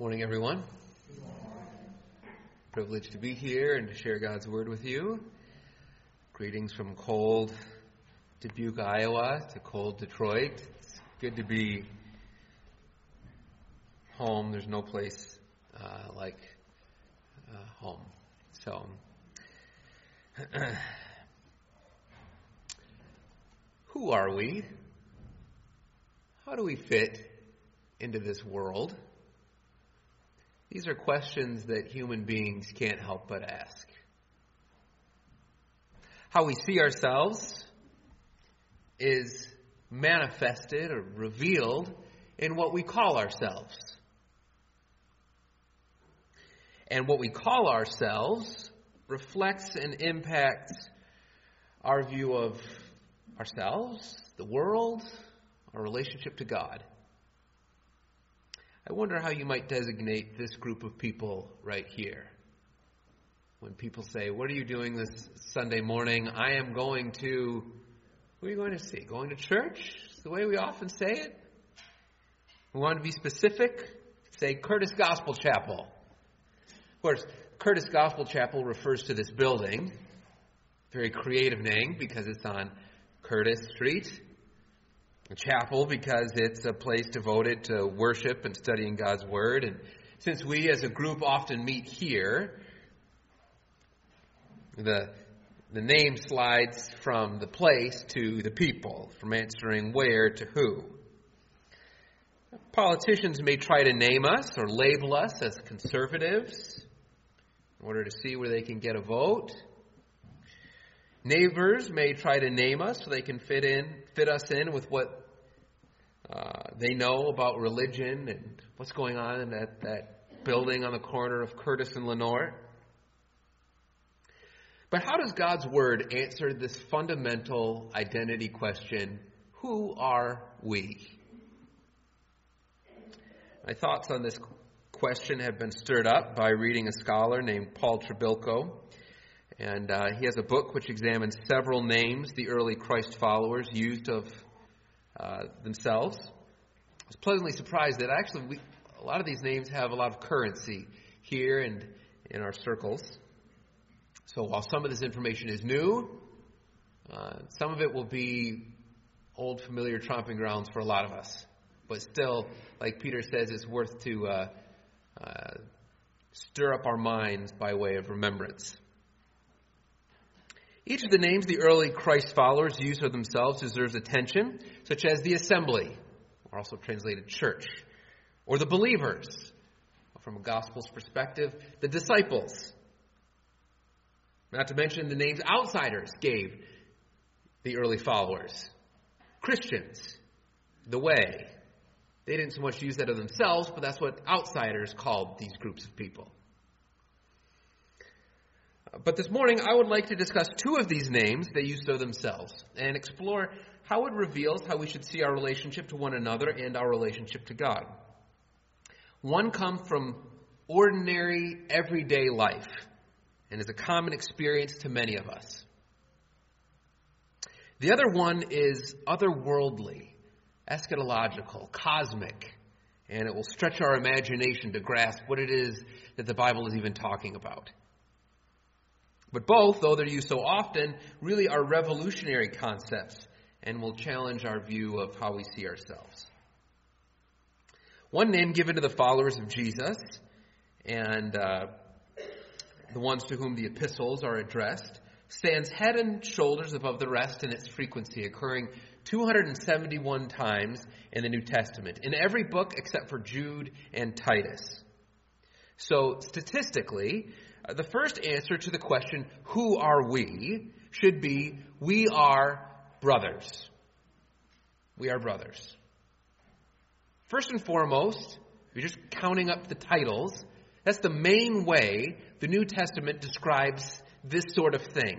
Morning, everyone. Privileged to be here and to share God's Word with you. Greetings from cold Dubuque, Iowa to cold Detroit. It's good to be home. There's no place like home. So, who are we? How do we fit into this world? These are questions that human beings can't help but ask. How we see ourselves is manifested or revealed in what we call ourselves. And what we call ourselves reflects and impacts our view of ourselves, the world, our relationship to God. I wonder how you might designate this group of people right here. When people say, "What are you doing this Sunday morning?" I am going to, who are you going to see? Going to church? It's the way we often say it. We want to be specific. Say Curtis Gospel Chapel. Of course, Curtis Gospel Chapel refers to this building. Very creative name because it's on Curtis Street. A chapel because it's a place devoted to worship and studying God's Word. And since we as a group often meet here, the name slides from the place to the people, from answering where to who. Politicians may try to name us or label us as conservatives in order to see where they can get a vote. Neighbors may try to name us so they can fit us in with what they know about religion and what's going on in that building on the corner of Curtis and Lenore. But how does God's Word answer this fundamental identity question, who are we? My thoughts on this question have been stirred up by reading a scholar named Paul Trebilco. And he has a book which examines several names the early Christ followers used of themselves. I was pleasantly surprised that actually a lot of these names have a lot of currency here and in our circles. So while some of this information is new, some of it will be old familiar tromping grounds for a lot of us. But still, like Peter says, it's worth to stir up our minds by way of remembrance. Each of the names the early Christ followers used of themselves deserves attention, such as the assembly, or also translated church, or the believers, from a gospel's perspective, the disciples. Not to mention the names outsiders gave the early followers. Christians, the way. They didn't so much use that of themselves, but that's what outsiders called these groups of people. But this morning, I would like to discuss two of these names they used of themselves and explore how it reveals how we should see our relationship to one another and our relationship to God. One comes from ordinary, everyday life and is a common experience to many of us. The other one is otherworldly, eschatological, cosmic, and it will stretch our imagination to grasp what it is that the Bible is even talking about. But both, though they're used so often, really are revolutionary concepts and will challenge our view of how we see ourselves. One name given to the followers of Jesus and the ones to whom the epistles are addressed stands head and shoulders above the rest in its frequency, occurring 271 times in the New Testament, in every book except for Jude and Titus. So statistically, the first answer to the question, who are we, should be, we are brothers. We are brothers. First and foremost, if you're just counting up the titles, that's the main way the New Testament describes this sort of thing.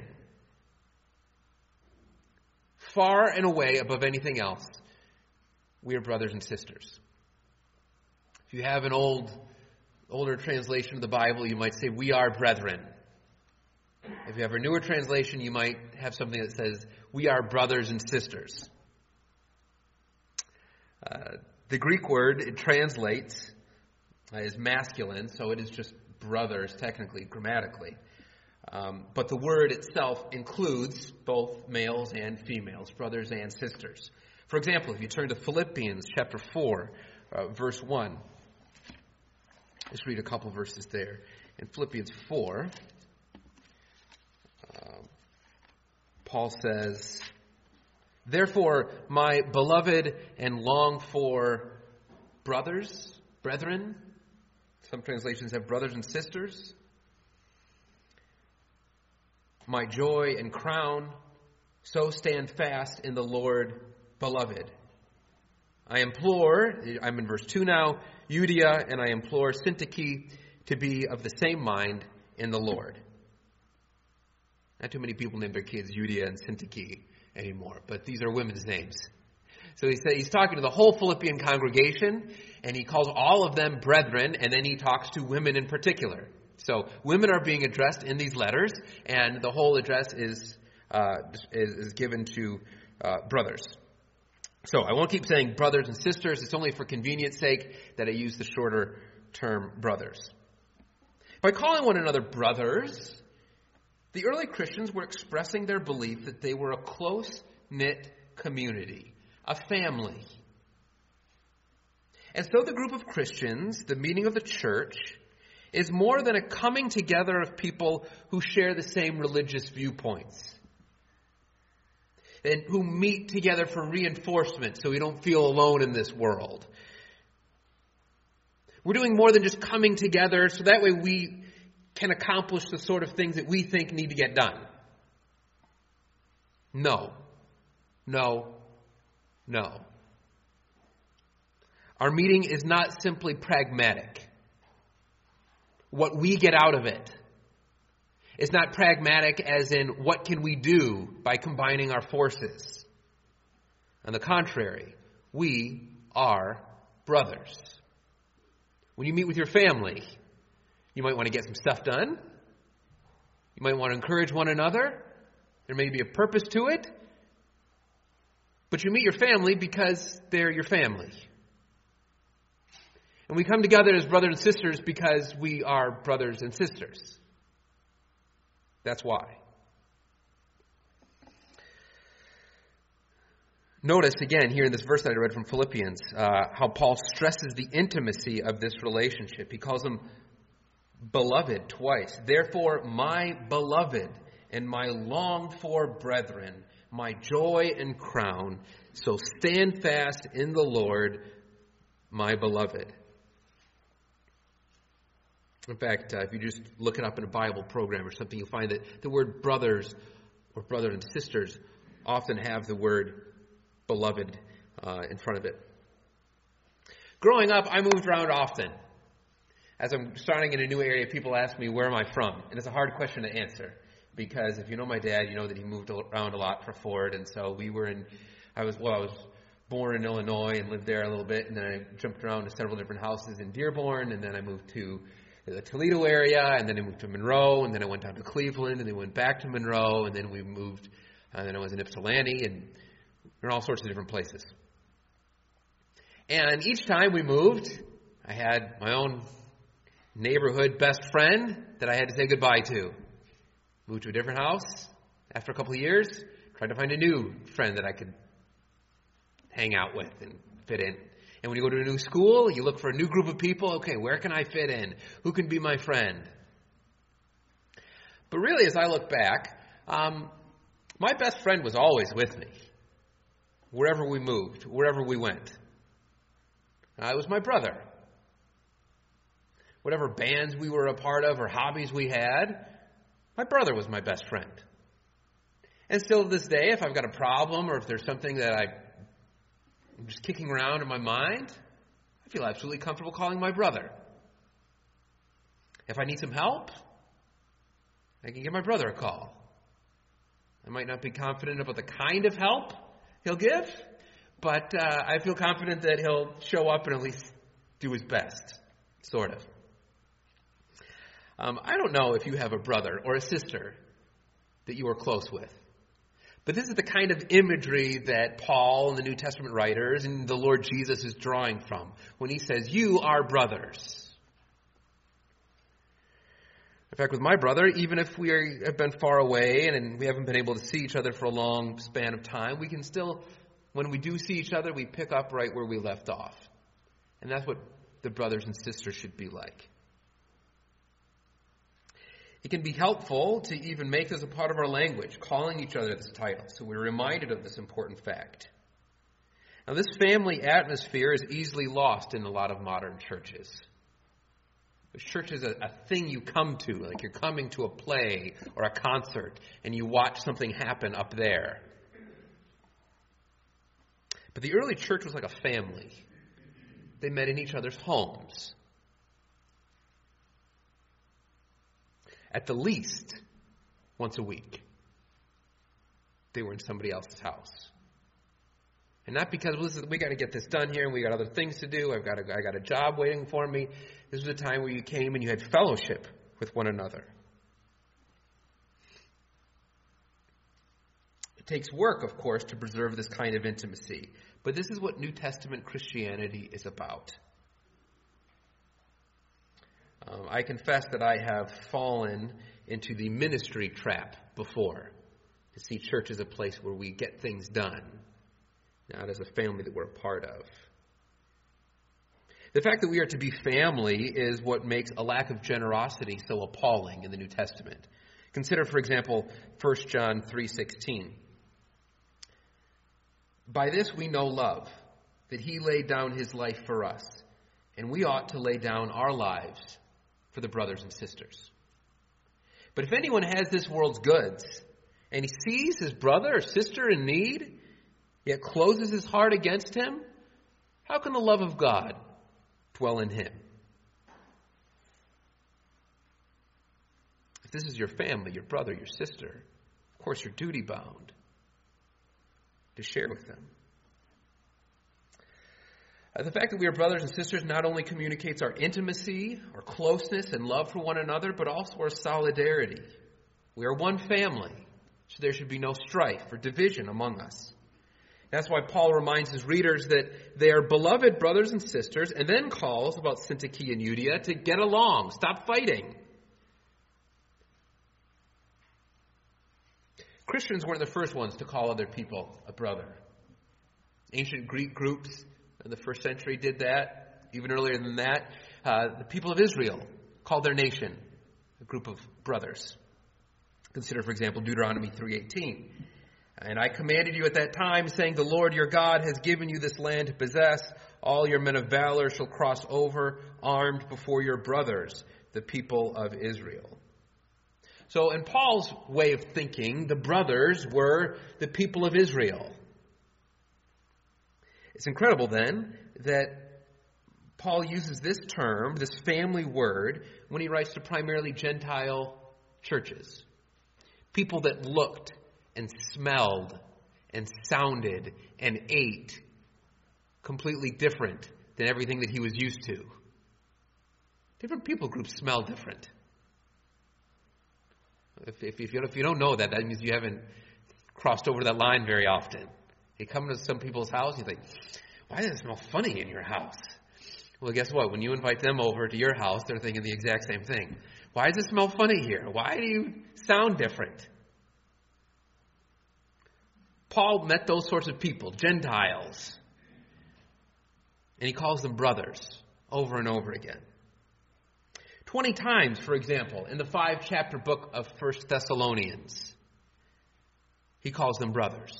Far and away above anything else, we are brothers and sisters. If you have an older translation of the Bible, you might say, we are brethren. If you have a newer translation, you might have something that says, we are brothers and sisters. The Greek word, it translates is masculine, so it is just brothers, technically, grammatically. But the word itself includes both males and females, brothers and sisters. For example, if you turn to Philippians chapter 4, verse 1, let's read a couple verses there. In Philippians 4, Paul says, "Therefore, my beloved and longed for brethren," some translations have brothers and sisters, "my joy and crown, so stand fast in the Lord, beloved. I implore," I'm in verse 2 now, "Euodia, and I implore Syntyche to be of the same mind in the Lord." Not too many people name their kids Euodia and Syntyche anymore, but these are women's names. So he's talking to the whole Philippian congregation, and he calls all of them brethren, and then he talks to women in particular. So women are being addressed in these letters, and the whole address is given to brothers. So I won't keep saying brothers and sisters. It's only for convenience sake that I use the shorter term brothers. By calling one another brothers, the early Christians were expressing their belief that they were a close-knit community, a family. And so the group of Christians, the meeting of the church, is more than a coming together of people who share the same religious viewpoints and who meet together for reinforcement so we don't feel alone in this world. We're doing more than just coming together so that way we can accomplish the sort of things that we think need to get done. No. Our meeting is not simply pragmatic. What we get out of it is not pragmatic as in what can we do by combining our forces. On the contrary, we are brothers. When you meet with your family, you might want to get some stuff done. You might want to encourage one another. There may be a purpose to it. But you meet your family because they're your family. And we come together as brothers and sisters because we are brothers and sisters. That's why. Notice again here in this verse that I read from Philippians how Paul stresses the intimacy of this relationship. He calls them beloved twice. "Therefore, my beloved and my longed for brethren, my joy and crown, so stand fast in the Lord, my beloved." In fact, if you just look it up in a Bible program or something, you'll find that the word brothers or brother and sisters often have the word beloved in front of it. Growing up, I moved around often. As I'm starting in a new area, people ask me, where am I from? And it's a hard question to answer because if you know my dad, you know that he moved around a lot for Ford. And so I was born in Illinois and lived there a little bit. And then I jumped around to several different houses in Dearborn. And then I moved to the Toledo area. And then I moved to Monroe. And then I went down to Cleveland. And then went back to Monroe. And then we moved. And then I was in Ypsilanti. And we're in all sorts of different places. And each time we moved, I had my own neighborhood best friend that I had to say goodbye to. Moved to a different house. After a couple of years, tried to find a new friend that I could hang out with and fit in. And when you go to a new school, you look for a new group of people. Okay, where can I fit in? Who can be my friend? But really, as I look back, my best friend was always with me. Wherever we moved, wherever we went. It was my brother. Whatever bands we were a part of or hobbies we had, my brother was my best friend. And still to this day, if I've got a problem or if there's something that I'm just kicking around in my mind, I feel absolutely comfortable calling my brother. If I need some help, I can give my brother a call. I might not be confident about the kind of help he'll give, but I feel confident that he'll show up and at least do his best, sort of. I don't know if you have a brother or a sister that you are close with, but this is the kind of imagery that Paul and the New Testament writers and the Lord Jesus is drawing from when he says, you are brothers. In fact, with my brother, even if have been far away and we haven't been able to see each other for a long span of time, we can still, when we do see each other, we pick up right where we left off. And that's what the brothers and sisters should be like. It can be helpful to even make this a part of our language, calling each other this title, so we're reminded of this important fact. Now, this family atmosphere is easily lost in a lot of modern churches. Church is a thing you come to, like you're coming to a play or a concert, and you watch something happen up there. But the early church was like a family. They met in each other's homes. At the least, once a week, they were in somebody else's house. And not because, well, we got to get this done here, and we got other things to do. I got a job waiting for me. This was a time where you came and you had fellowship with one another. It takes work, of course, to preserve this kind of intimacy. But this is what New Testament Christianity is about. I confess that I have fallen into the ministry trap before, to see church as a place where we get things done, not as a family that we're a part of. The fact that we are to be family is what makes a lack of generosity so appalling in the New Testament. Consider, for example, 1 John 3:16. By this we know love, that he laid down his life for us, and we ought to lay down our lives for the brothers and sisters. But if anyone has this world's goods, and he sees his brother or sister in need, yet closes his heart against him, how can the love of God dwell in him? If this is your family, your brother, your sister, of course you're duty-bound to share with them. The fact that we are brothers and sisters not only communicates our intimacy, our closeness and love for one another, but also our solidarity. We are one family, so there should be no strife or division among us. That's why Paul reminds his readers that they are beloved brothers and sisters, and then calls about Syntyche and Euodia to get along, stop fighting. Christians weren't the first ones to call other people a brother. Ancient Greek groups in the first century did that. Even earlier than that, the people of Israel called their nation a group of brothers. Consider, for example, Deuteronomy 3:18. And I commanded you at that time, saying, the Lord your God has given you this land to possess. All your men of valor shall cross over, armed before your brothers, the people of Israel. So in Paul's way of thinking, the brothers were the people of Israel. It's incredible then that Paul uses this term, this family word, when he writes to primarily Gentile churches. People that looked and smelled and sounded and ate completely different than everything that he was used to. Different people groups smell different. If you don't know that, that means you haven't crossed over that line very often. You come to some people's house, you think, why does it smell funny in your house? Well, guess what? When you invite them over to your house, they're thinking the exact same thing. Why does it smell funny here? Why do you sound different? Paul met those sorts of people, Gentiles, and he calls them brothers over and over again. 20 times, for example, in the 5-chapter book of 1 Thessalonians, he calls them brothers.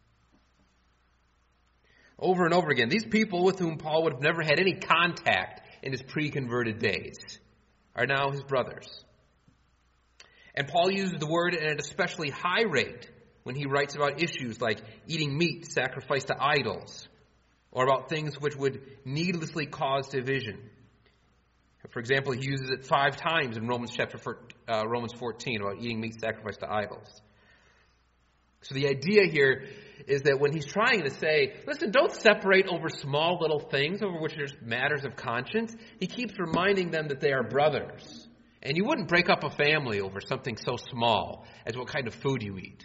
Over and over again, these people with whom Paul would have never had any contact in his pre-converted days are now his brothers. And Paul uses the word at an especially high rate when he writes about issues like eating meat sacrificed to idols, or about things which would needlessly cause division. For example, he uses it 5 times in Romans 14 about eating meat sacrificed to idols. So the idea here is that when he's trying to say, listen, don't separate over small little things over which there's matters of conscience, he keeps reminding them that they are brothers. And you wouldn't break up a family over something so small as what kind of food you eat,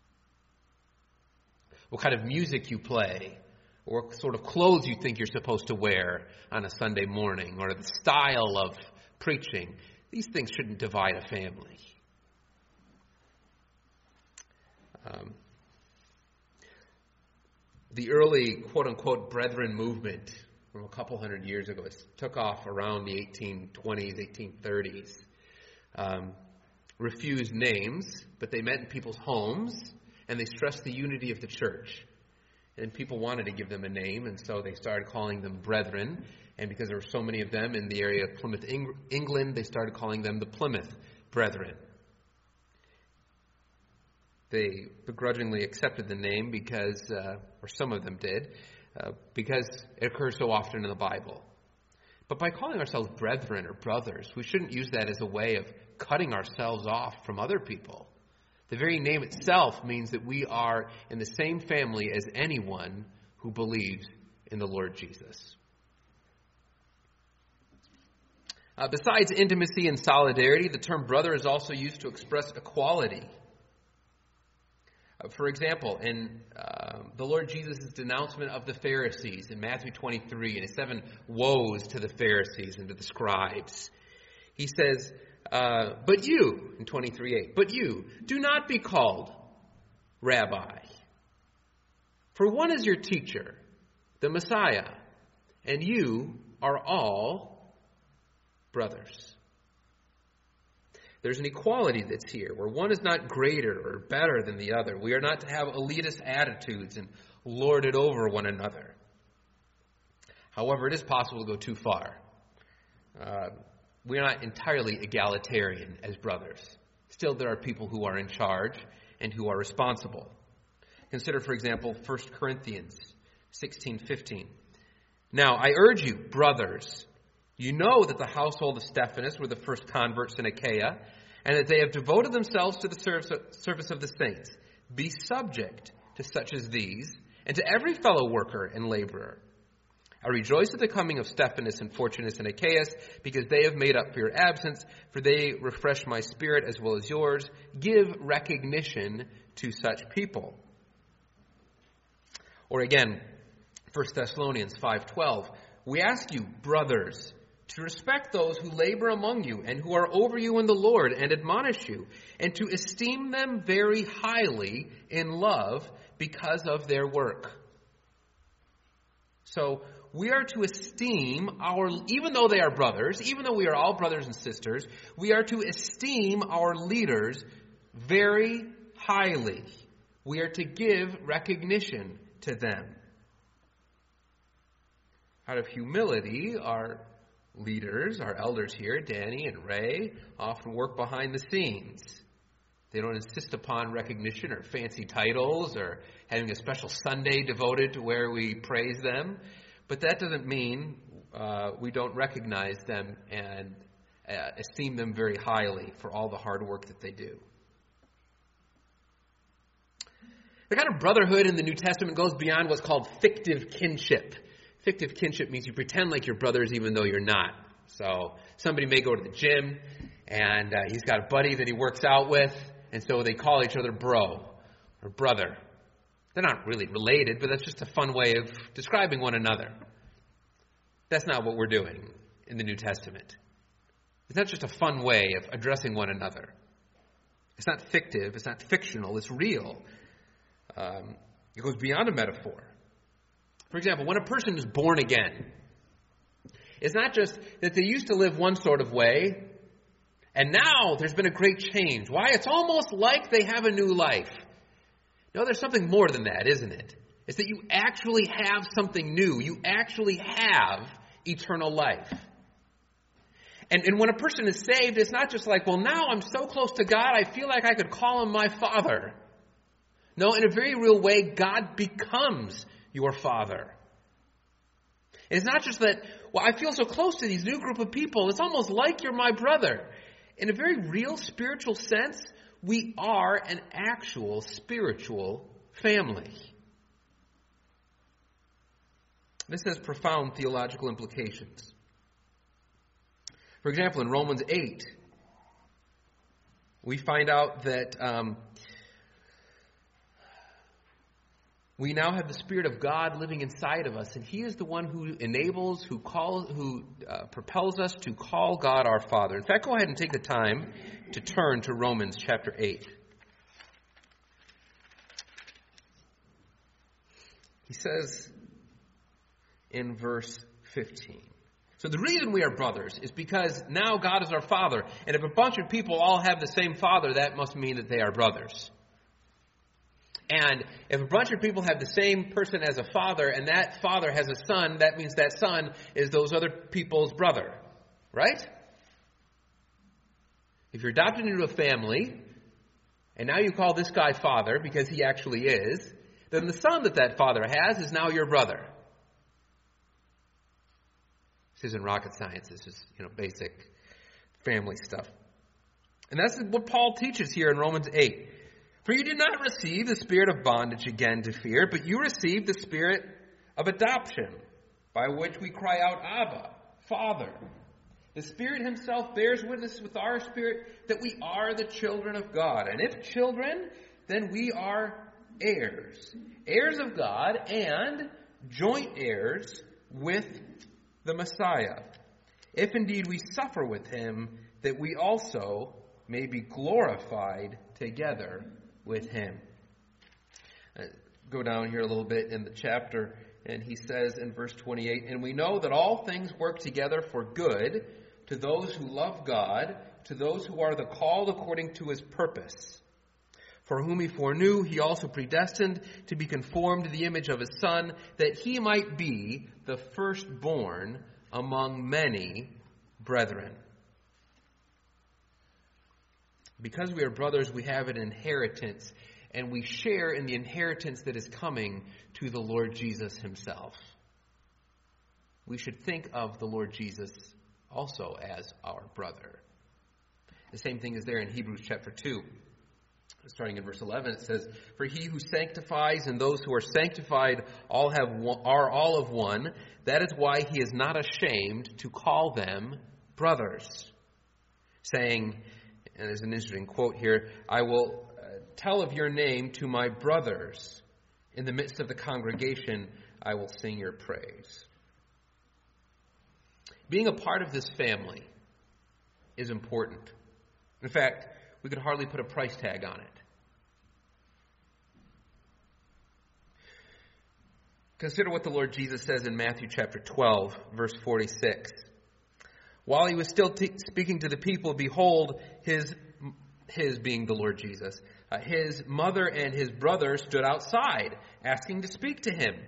what kind of music you play, or what sort of clothes you think you're supposed to wear on a Sunday morning, or the style of preaching. These things shouldn't divide a family. The early quote-unquote brethren movement from a couple hundred years ago, it took off around the 1820s, 1830s, refused names, but they met in people's homes, and they stressed the unity of the church. And people wanted to give them a name, and so they started calling them brethren. And because there were so many of them in the area of Plymouth, England, they started calling them the Plymouth Brethren. They begrudgingly accepted the name because, or some of them did, because it occurs so often in the Bible. But by calling ourselves brethren or brothers, we shouldn't use that as a way of cutting ourselves off from other people. The very name itself means that we are in the same family as anyone who believes in the Lord Jesus. Besides intimacy and solidarity, the term brother is also used to express equality. For example, in the Lord Jesus' denouncement of the Pharisees in Matthew 23, and his 7 woes to the Pharisees and to the scribes, he says, but you, in 23:8, but you, do not be called rabbi. For one is your teacher, the Messiah, and you are all brothers. There's an equality that's here, where one is not greater or better than the other. We are not to have elitist attitudes and lord it over one another. However, it is possible to go too far. We are not entirely egalitarian as brothers. Still, there are people who are in charge and who are responsible. Consider, for example, 1 Corinthians 16:15. Now, I urge you, brothers, you know that the household of Stephanas were the first converts in Achaia, and that they have devoted themselves to the service of the saints. Be subject to such as these, and to every fellow worker and laborer. I rejoice at the coming of Stephanas and Fortunus and Achaeus, because they have made up for your absence, for they refresh my spirit as well as yours. Give recognition to such people. Or again, 1 Thessalonians 5:12, we ask you, brothers, to respect those who labor among you and who are over you in the Lord and admonish you, and to esteem them very highly in love because of their work. So we are to esteem even though they are brothers, even though we are all brothers and sisters, we are to esteem our leaders very highly. We are to give recognition to them. Out of humility, our leaders, our elders here, Danny and Ray, often work behind the scenes. They don't insist upon recognition or fancy titles or having a special Sunday devoted to where we praise them. But that doesn't mean we don't recognize them and esteem them very highly for all the hard work that they do. The kind of brotherhood in the New Testament goes beyond what's called fictive kinship. Fictive kinship means you pretend like you're brothers even though you're not. So somebody may go to the gym and he's got a buddy that he works out with, and so they call each other bro or brother. They're not really related, but that's just a fun way of describing one another. That's not what we're doing in the New Testament. It's not just a fun way of addressing one another. It's not fictive, it's not fictional, it's real. It goes beyond a metaphor. For example, when a person is born again, it's not just that they used to live one sort of way, and now there's been a great change. Why? It's almost like they have a new life. No, there's something more than that, isn't it? It's that you actually have something new. You actually have eternal life. And when a person is saved, it's not just like, well, now I'm so close to God, I feel like I could call him my Father. No, in a very real way, God becomes your Father. It's not just that, well, I feel so close to these new group of people, it's almost like you're my brother. In a very real spiritual sense, we are an actual spiritual family. This has profound theological implications. For example, in Romans 8, we find out that we now have the Spirit of God living inside of us, and He is the one who enables, who propels us to call God our Father. In fact, go ahead and take the time to turn to Romans chapter 8. He says in verse 15, so the reason we are brothers is because now God is our Father, and if a bunch of people all have the same Father, that must mean that they are brothers. And if a bunch of people have the same person as a father, and that father has a son, that means that son is those other people's brother. Right? If you're adopted into a family, and now you call this guy father, because he actually is, then the son that father has is now your brother. This isn't rocket science. This is, basic family stuff. And that's what Paul teaches here in Romans 8. For you did not receive the spirit of bondage again to fear, but you received the spirit of adoption, by which we cry out, Abba, Father. The Spirit Himself bears witness with our spirit that we are the children of God. And if children, then we are heirs. Heirs of God and joint heirs with the Messiah. If indeed we suffer with Him, that we also may be glorified together with Him. Go down here a little bit in the chapter, and he says in verse 28, and we know that all things work together for good to those who love God, to those who are the called according to His purpose. For whom He foreknew, He also predestined to be conformed to the image of His Son, that He might be the firstborn among many brethren. Because we are brothers, we have an inheritance, and we share in the inheritance that is coming to the Lord Jesus Himself. We should think of the Lord Jesus also as our brother. The same thing is there in Hebrews chapter 2. Starting in verse 11, it says, for He who sanctifies and those who are sanctified are all of one. That is why He is not ashamed to call them brothers, saying, and there's an interesting quote here, I will tell of your name to my brothers. In the midst of the congregation, I will sing your praise. Being a part of this family is important. In fact, we could hardly put a price tag on it. Consider what the Lord Jesus says in Matthew chapter 12, verse 46. While He was still speaking to the people, behold, his being the Lord Jesus, His mother and His brother stood outside, asking to speak to Him.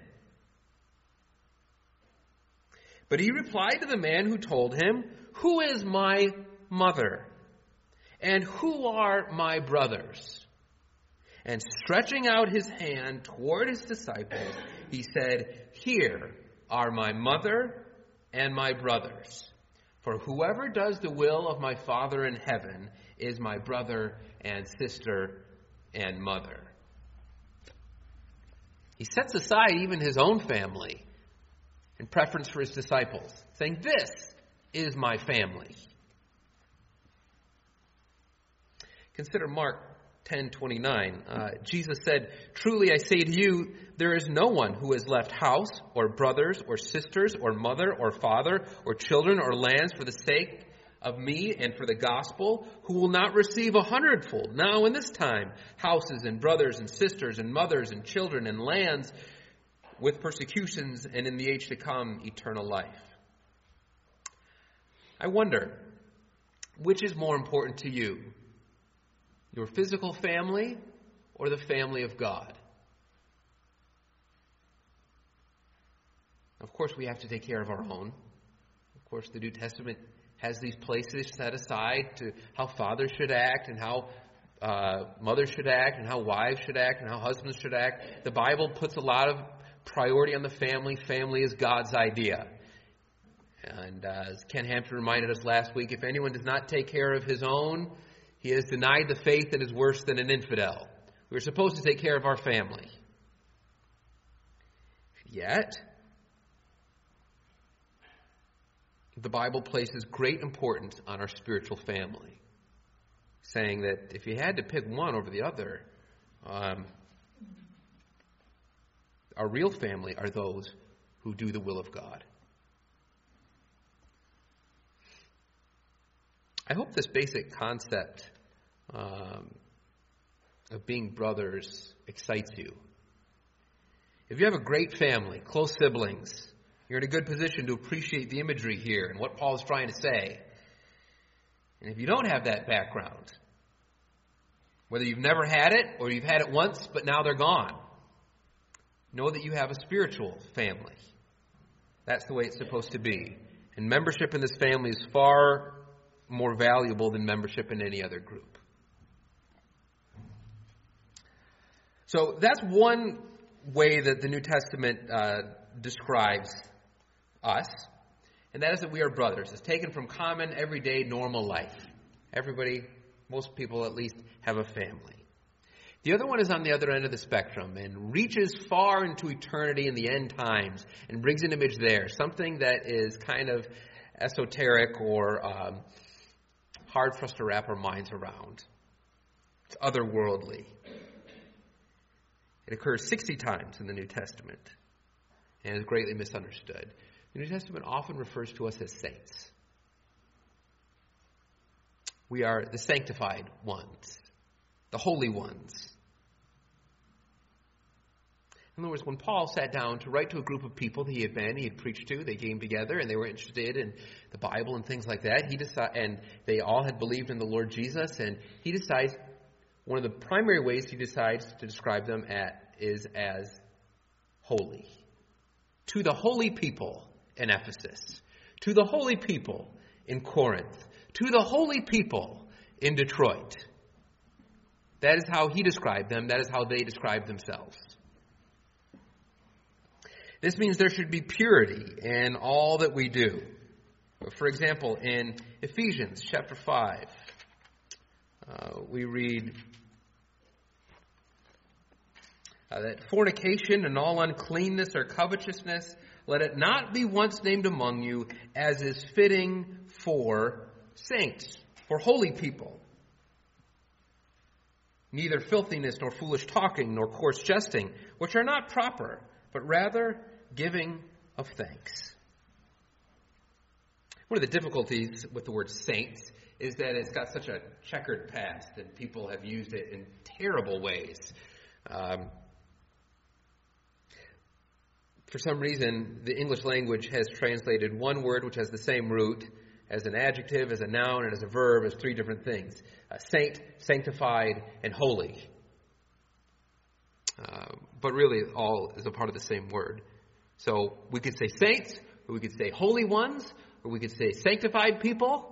But He replied to the man who told Him, who is my mother? And who are my brothers? And stretching out His hand toward His disciples, He said, here are my mother and my brothers. For whoever does the will of my Father in heaven is my brother and sister and mother. He sets aside even His own family in preference for His disciples, saying, this is my family. Consider Mark 10:29. Jesus said, truly I say to you, there is no one who has left house or brothers or sisters or mother or father or children or lands for the sake of me and for the gospel, who will not receive 100-fold now in this time, houses and brothers and sisters and mothers and children and lands with persecutions, and in the age to come, eternal life. I wonder, which is more important to you? Your physical family or the family of God? Of course, we have to take care of our own. Of course, the New Testament has these places set aside to how fathers should act and how mothers should act and how wives should act and how husbands should act. The Bible puts a lot of priority on the family. Family is God's idea. And as Ken Hampton reminded us last week, if anyone does not take care of his own, he has denied the faith and is worse than an infidel. We're supposed to take care of our family. Yet, the Bible places great importance on our spiritual family, saying that if you had to pick one over the other, Our real family are those who do the will of God. I hope this basic concept of being brothers excites you. If you have a great family, close siblings, you're in a good position to appreciate the imagery here and what Paul is trying to say. And if you don't have that background, whether you've never had it or you've had it once but now they're gone, know that you have a spiritual family. That's the way it's supposed to be. And membership in this family is far more valuable than membership in any other group. So that's one way that the New Testament describes us, and that is that we are brothers. It's taken from common, everyday, normal life. Everybody, most people at least, have a family. The other one is on the other end of the spectrum and reaches far into eternity in the end times and brings an image there, something that is kind of esoteric or hard for us to wrap our minds around. It's otherworldly. It occurs 60 times in the New Testament and is greatly misunderstood. The New Testament often refers to us as saints. We are the sanctified ones, the holy ones. In other words, when Paul sat down to write to a group of people that he had preached to, they came together and they were interested in the Bible and things like that. And they all had believed in the Lord Jesus, and he decides, one of the primary ways he decides to describe them is as holy. To the holy people in Ephesus, to the holy people in Corinth, to the holy people in Detroit. That is how he described them. That is how they described themselves. This means there should be purity in all that we do. For example, in Ephesians chapter 5, we read that fornication and all uncleanness or covetousness, let it not be once named among you, as is fitting for saints, for holy people. Neither filthiness, nor foolish talking, nor coarse jesting, which are not proper, but rather giving of thanks. One of the difficulties with the word saints is that it's got such a checkered past, and people have used it in terrible ways. For some reason, the English language has translated one word which has the same root as an adjective, as a noun, and as a verb as three different things. Saint, sanctified, and holy. But really, all is a part of the same word. So we could say saints, or we could say holy ones, or we could say sanctified people.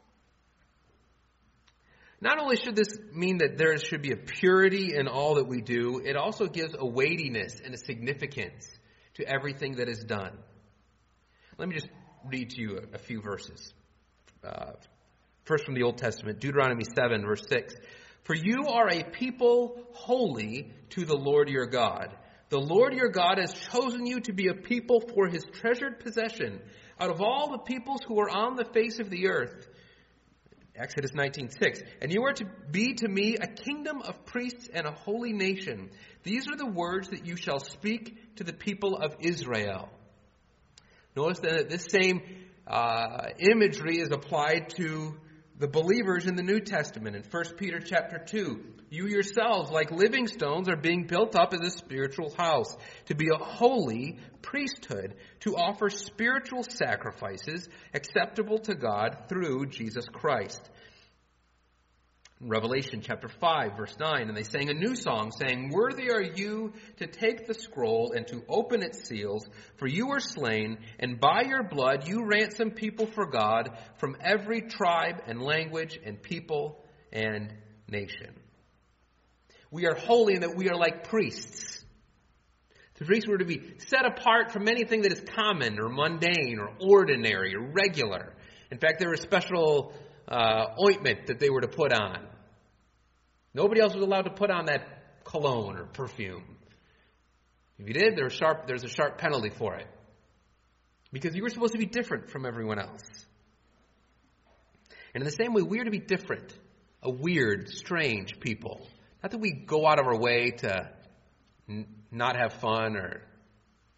Not only should this mean that there should be a purity in all that we do, it also gives a weightiness and a significance to everything that is done. Let me just read to you a few verses. First from the Old Testament, Deuteronomy 7, verse 6. For you are a people holy to the Lord your God. The Lord your God has chosen you to be a people for his treasured possession out of all the peoples who are on the face of the earth. Exodus 19:6. And you are to be to me a kingdom of priests and a holy nation. These are the words that you shall speak to the people of Israel. Notice that this same imagery is applied to the believers in the New Testament. In 1 Peter chapter 2, you yourselves, like living stones, are being built up as a spiritual house, to be a holy priesthood, to offer spiritual sacrifices acceptable to God through Jesus Christ. In Revelation chapter 5, verse 9, and they sang a new song, saying, Worthy are you to take the scroll and to open its seals, for you were slain, and by your blood you ransomed people for God from every tribe and language and people and nation. We are holy in that we are like priests. The priests were to be set apart from anything that is common or mundane or ordinary or regular. In fact, there was special ointment that they were to put on. Nobody else was allowed to put on that cologne or perfume. If you did, there's a sharp penalty for it. Because you were supposed to be different from everyone else. And in the same way, we are to be different. A weird, strange people. Not that we go out of our way to not have fun or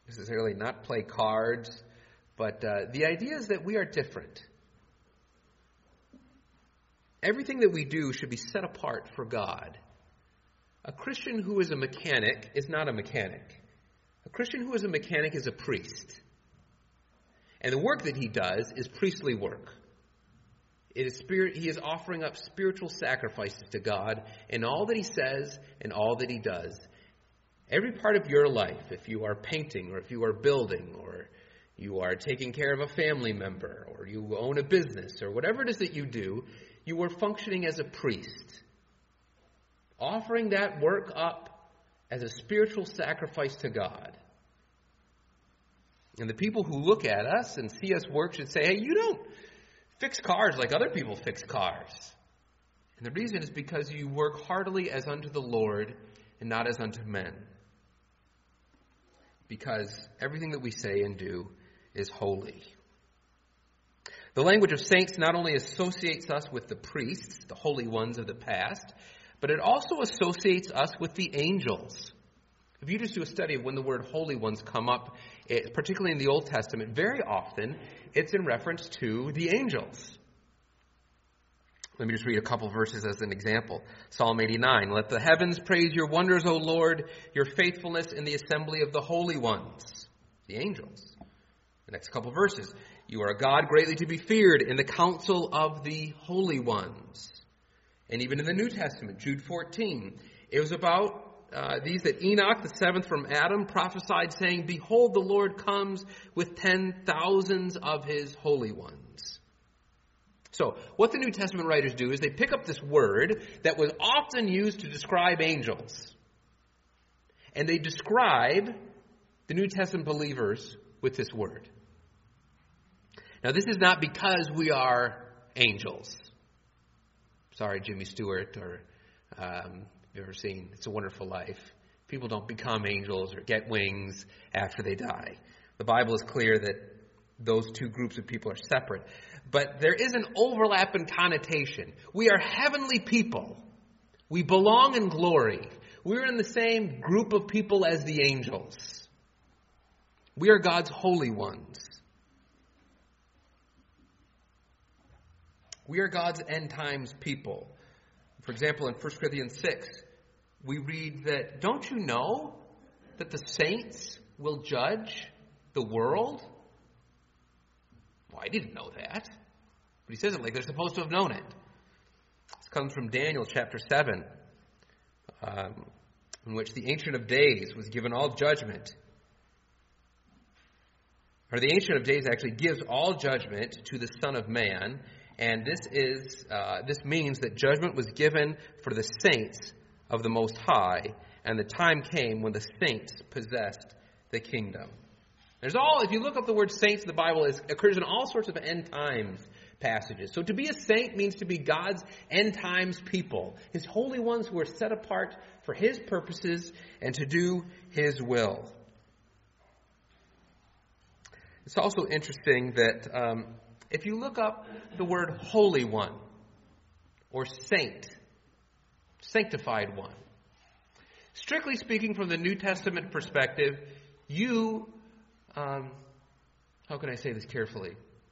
necessarily not play cards, but the idea is that we are different. Everything that we do should be set apart for God. A Christian who is a mechanic is not a mechanic. A Christian who is a mechanic is a priest. And the work that he does is priestly work. It is he is offering up spiritual sacrifices to God in all that he says and all that he does. Every part of your life, if you are painting or if you are building or you are taking care of a family member or you own a business or whatever it is that you do, you are functioning as a priest, offering that work up as a spiritual sacrifice to God. And the people who look at us and see us work should say, hey, you don't fix cars like other people fix cars. And the reason is because you work heartily as unto the Lord and not as unto men. Because everything that we say and do is holy. The language of saints not only associates us with the priests, the holy ones of the past, but it also associates us with the angels. If you just do a study of when the word holy ones come up, particularly in the Old Testament, very often it's in reference to the angels. Let me just read a couple verses as an example. Psalm 89, let the heavens praise your wonders, O Lord, your faithfulness in the assembly of the holy ones, the angels. The next couple verses, you are a God greatly to be feared in the council of the holy ones. And even in the New Testament, Jude 14, it was about these that Enoch, the seventh from Adam, prophesied, saying, behold, the Lord comes with 10,000s of his holy ones. So, what the New Testament writers do is they pick up this word that was often used to describe angels, and they describe the New Testament believers with this word. Now, this is not because we are angels. Sorry, Jimmy Stewart, or you've ever seen It's a Wonderful Life. People don't become angels or get wings after they die. The Bible is clear that those two groups of people are separate. But there is an overlap in connotation. We are heavenly people. We belong in glory. We're in the same group of people as the angels. We are God's holy ones. We are God's end times people. For example, in 1 Corinthians 6, we read that, don't you know that the saints will judge the world? Well, I didn't know that. But he says it like they're supposed to have known it. This comes from Daniel chapter 7, in which the Ancient of Days was given all judgment. Or the Ancient of Days actually gives all judgment to the Son of Man. And this means that judgment was given for the saints of the Most High, and the time came when the saints possessed the kingdom. If you look up the word saints in the Bible, it occurs in all sorts of end times passages. So to be a saint means to be God's end times people, his holy ones who are set apart for his purposes and to do his will. It's also interesting that if you look up the word holy one or saint, sanctified one, strictly speaking from the New Testament perspective, how can I say this carefully?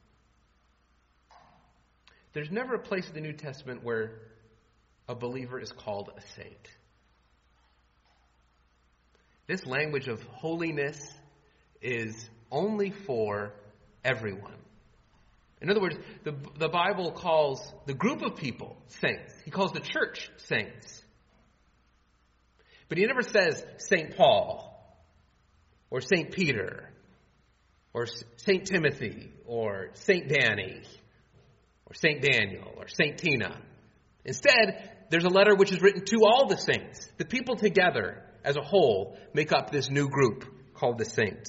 There's never a place in the New Testament where a believer is called a saint. This language of holiness is only for everyone. In other words, the Bible calls the group of people saints. He calls the church saints. But he never says St. Paul or St. Peter or St. Timothy or St. Danny or St. Daniel or St. Tina. Instead, there's a letter which is written to all the saints. The people together as a whole make up this new group called the saints.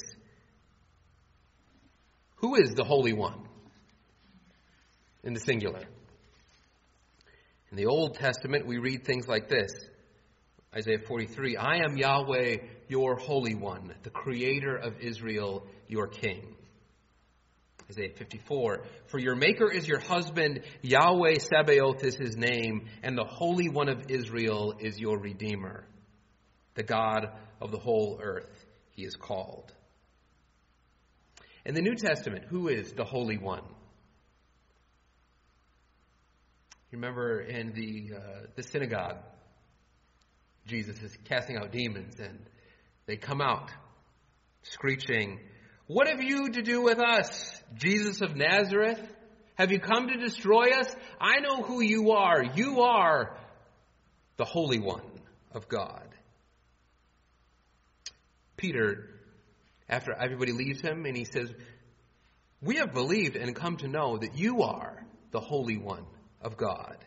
Who is the Holy One? In the singular. In the Old Testament, we read things like this. Isaiah 43, I am Yahweh, your Holy One, the Creator of Israel, your King. Isaiah 54, for your Maker is your husband, Yahweh Sabaoth is his name, and the Holy One of Israel is your Redeemer. The God of the whole earth, he is called. In the New Testament, who is the Holy One? You remember in the synagogue, Jesus is casting out demons, and they come out screeching, "What have you to do with us, Jesus of Nazareth? Have you come to destroy us? I know who you are. You are the Holy One of God." Peter, after everybody leaves him, and he says, "We have believed and come to know that you are the Holy One of God."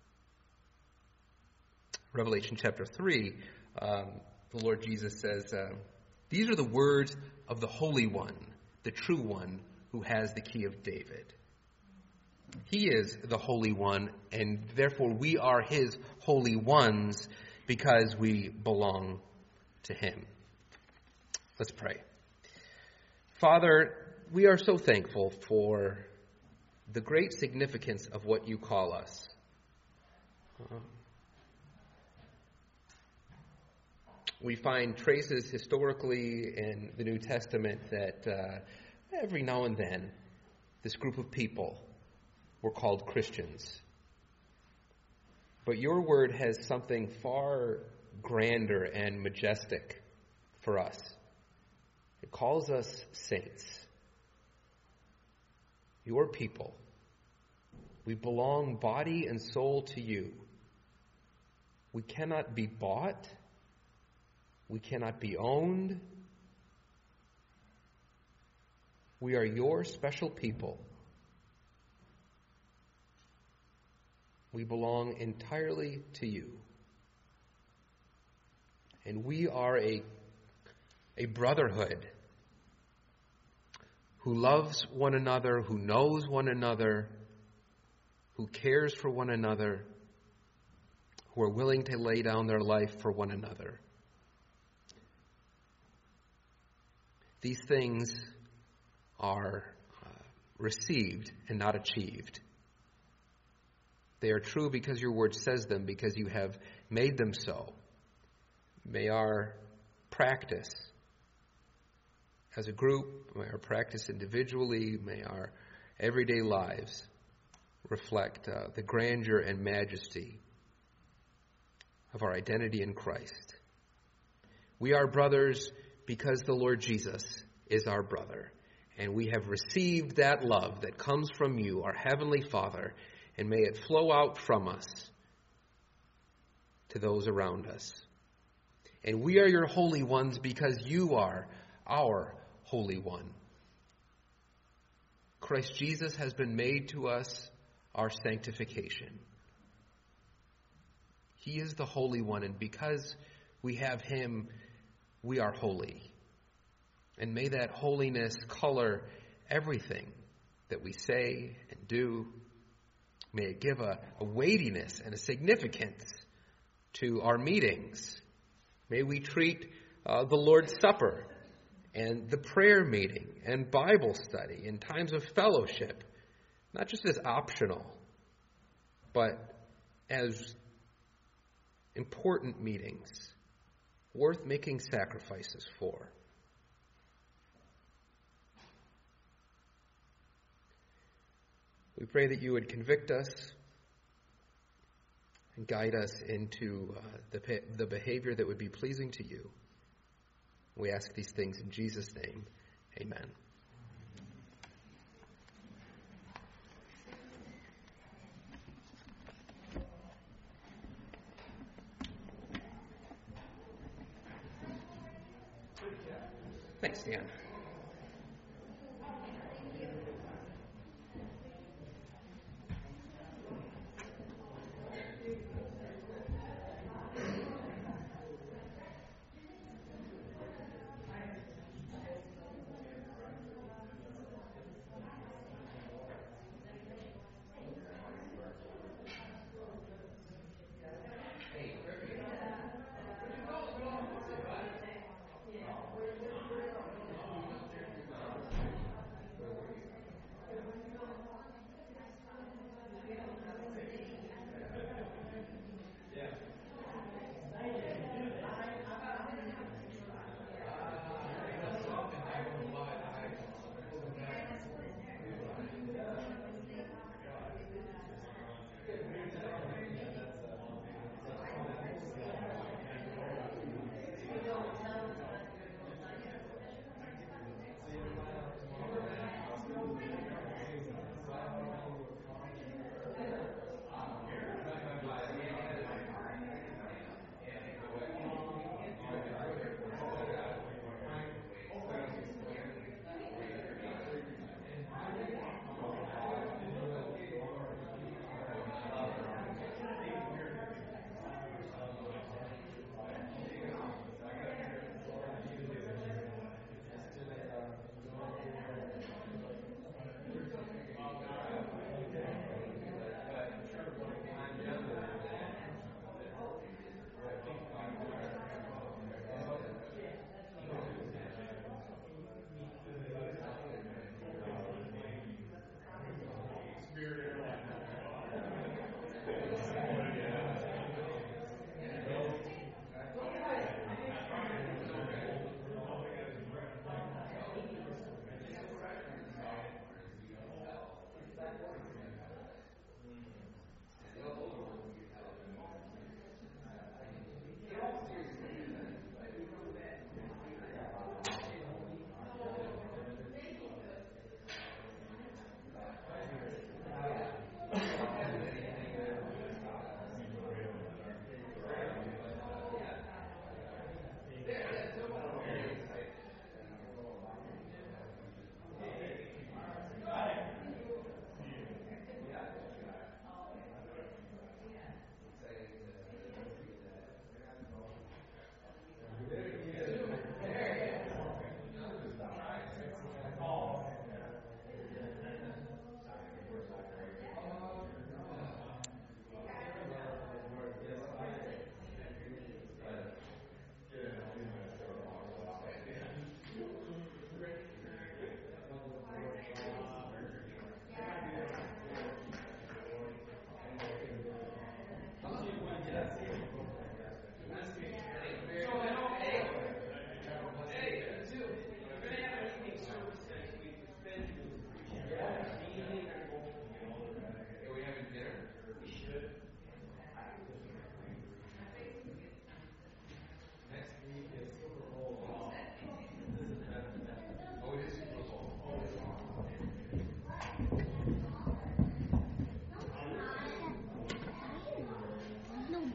Revelation chapter 3, the Lord Jesus says, "These are the words of the Holy One, the true one who has the key of David." He is the Holy One, and therefore we are his holy ones because we belong to him. Let's pray. Father, we are so thankful for the great significance of what you call us. We find traces historically in the New Testament that every now and then this group of people were called Christians. But your word has something far grander and majestic for us. It calls us saints, your people. We belong body and soul to you. We cannot be bought. We cannot be owned. We are your special people. We belong entirely to you. And we are a brotherhood who loves one another, who knows one another, who cares for one another, who are willing to lay down their life for one another. These things are received and not achieved. They are true because your word says them, because you have made them so. May our practice as a group, may our practice individually, may our everyday lives reflect the grandeur and majesty of our identity in Christ. We are brothers because the Lord Jesus is our brother, and we have received that love that comes from you, our Heavenly Father, and may it flow out from us to those around us. And we are your holy ones because you are our Holy One. Christ Jesus has been made to us our sanctification. He is the Holy One, and because we have him, we are holy. And may that holiness color everything that we say and do. May it give a weightiness and a significance to our meetings. May we treat the Lord's Supper and the prayer meeting and Bible study and times of fellowship not just as optional, but as important meetings worth making sacrifices for. We pray that you would convict us and guide us into the behavior that would be pleasing to you. We ask these things in Jesus' name. Amen. Thanks, Dan.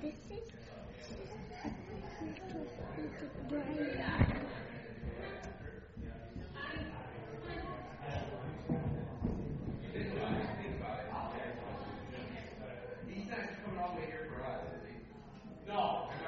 He's not coming all the way here for us, is he? No.